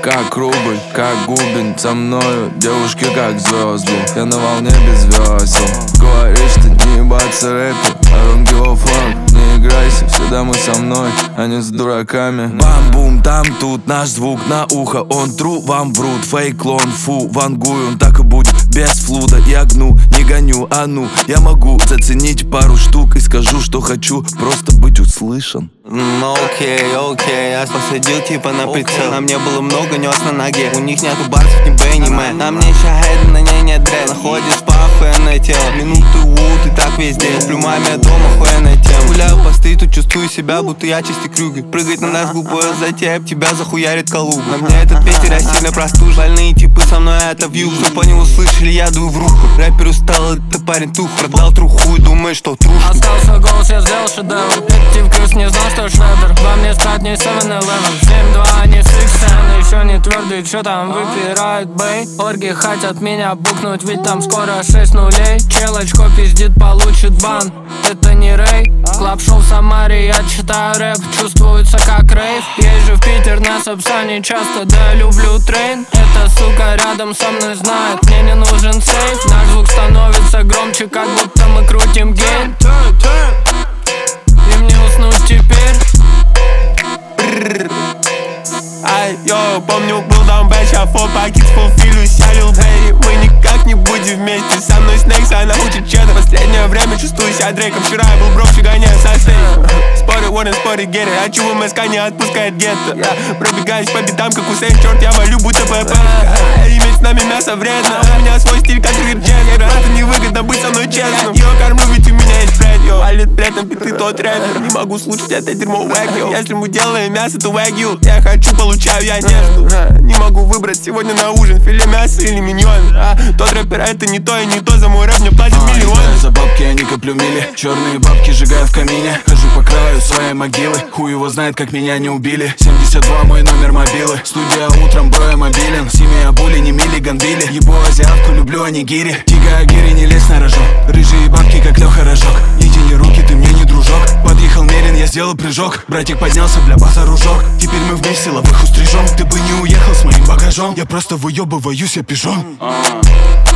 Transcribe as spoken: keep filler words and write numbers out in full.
как рубль, как губин. Со мною девушки как звезды. Я на волне без весел. Говоришь, ты не ебаться рэпе, I don't give a fuck. Не играйся, всегда мы со мной, а не с дураками. Бам-бум, там тут наш звук на ухо. Он тру, вам врут, фейк, клон, фу. Вангую, он так и будет, без флуда. Я гну, не гоню, а ну. Я могу заценить пару штук и скажу, что хочу просто быть услышан. Ну окей, окей, я посадил типа на прицел. На мне было много нес на ноге. У них нету барсов, ни бэй, ни мэ. На мне ща на ней нет дред. Находишь по охуенное тело. Минуты у, ты так весь день. Сплю маме дома, охуенная тема. Гуляю по стриту, чувствую себя, будто я чистый крюгер. Прыгать на нас глупое затея, тебя захуярит Калуга. На мне этот ветер, я сильно простужен. Больные типы со мной, это вью. Кто по нему услышали, я дую в руку. Рэпер устал, это парень тух. Продал труху и думает, что трушный. Остался голос, я сделал шедевр. Детектив Крюс не знал, что шредер. Во мне стать не севен элевен. семь два, не шесть семь. Еще не твердый, что там выпирает бэй. Орги хотят меня букнуть, ведь там скоро шесть нулей. Челочко пиздит, получит бан. Это не рей. Клаб-шоу в Самаре, я читаю рэп. Чувствуется как рейв. Езжу в Питер на Сапсане часто, да люблю трейн. Эта сука рядом со мной знает, мне не нужен сейф. Наш звук становится громче, как будто мы крутим гейм. Им не уснуть теперь. Ай, йо, помню, был даунбэч, а фо пакет фулфилюсь, я лил Бэри. Мы никак не будем вместе, со мной Снейкс, она учит чедо. Последнее время чувствую себя Дрейком. Вчера я был брок, гоняю со стейком. Споры, Уоррен, споры, Герри. А чего МСК не отпускает гетто? Я пробегаюсь по битам, как Усейн, черт, я валю, будто ПП. Иметь с нами мясо вредно. У меня свой стиль, как Рик Дженнер. Это невыгодно быть со мной честным. Йо, кормлю, ведь у меня есть бред, йо. Валит бредом, ты тот рэпер. Не могу слушать это дерьмо, вэг, йо. Если мы делаем мясо, то вэгю. Я хочу, получаю, я не жду. Не могу выбрать сегодня на ужин филе мяса или миньон. А тот рэпер, это не то и не то. За мой рэп мне платят а, миллион. За бабки я не коплю мили. Черные бабки сжигаю в камине. Хожу по краю своей могилы. Хуй его знает, как меня не убили. семьдесят два мой номер мобилы. Студия утром, броя мобилен. Семья були, не мили, гандбили. Ебу азиатку, люблю анигири. Тига агири, не лезь на рожок. Рыжие бабки, как Леха Рожок. Не тяни руки, ты мне не дружок. Подъехал Мерин, я сделал прыжок. Братик поднялся, бля, база ружок. Теперь мы вместе лобых устрижем. Ты бы не уехал с моим багажом. Я просто выебываюсь, я пижон.